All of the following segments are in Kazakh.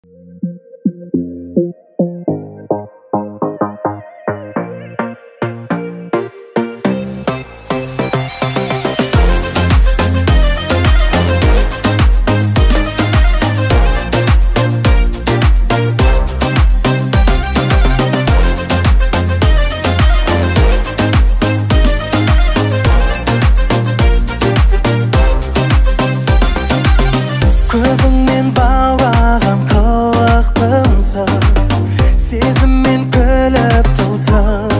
Көзіңмен баураған қылықтымсың, сезіммен күліп тұрсың.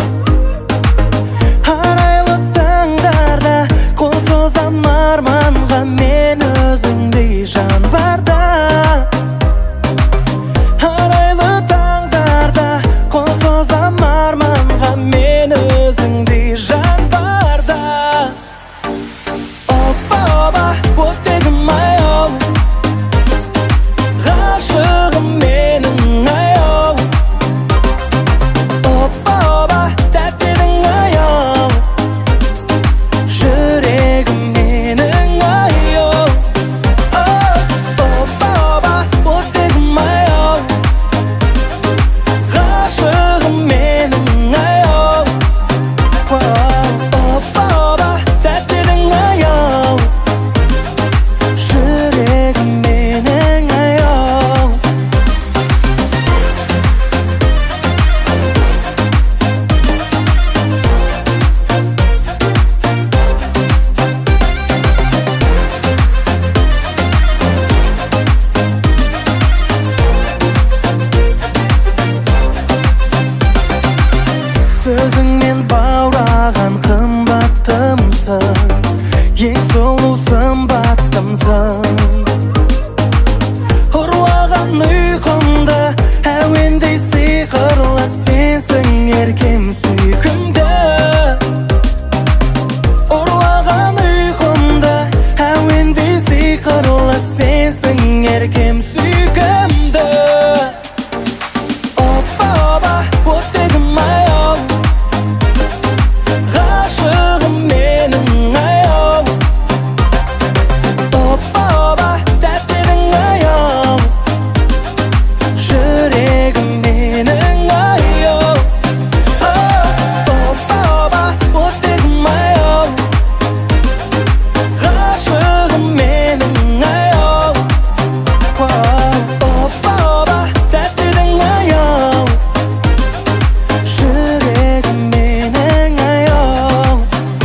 Арайлы таңдарда қол созам арманға, мен өзіңдей жан барда. Арайлы таңдарда қол созам арманға, мен өзіңдей жан барда. Опа, опа, оттегім ай-оу, ғашығым менің ай-оу. Опа, опа, тәттедің ай-оу, жүрегім менің ай-оу. Опа, опа, оттегім ай-оу, ғашығым менің ай-оу. Опа, опа, тәттедің ай-оу, жүрегім менің ай-оу. Сөзіңмен баураған қымбаттымсың, ең сұлу сымбаттымсың. Ұрлаған ұйқымды әуендей сиқырлы сенсің, еркем сүйкімді. Ұрлаған ұйқымды әуендей сиқырлы сенсің, еркем сүйкімді. Опа, опа, оттегім ай-оу, ғашығым менің ай-оу. Опа, опа, тәттедің ай-оу, жүрегім менің ай-оу. Опа, опа, оттегім ай-оу, ғашығым менің ай-оу. Опа, опа, тәттедің ай-оу, жүрегім менің ай-оу.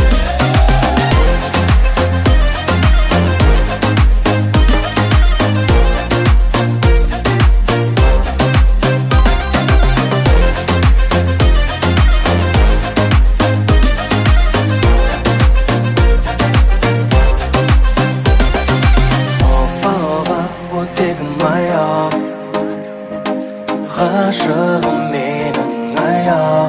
Опа, опа, оттегім ай-оу, ғашығым менің ай-оу.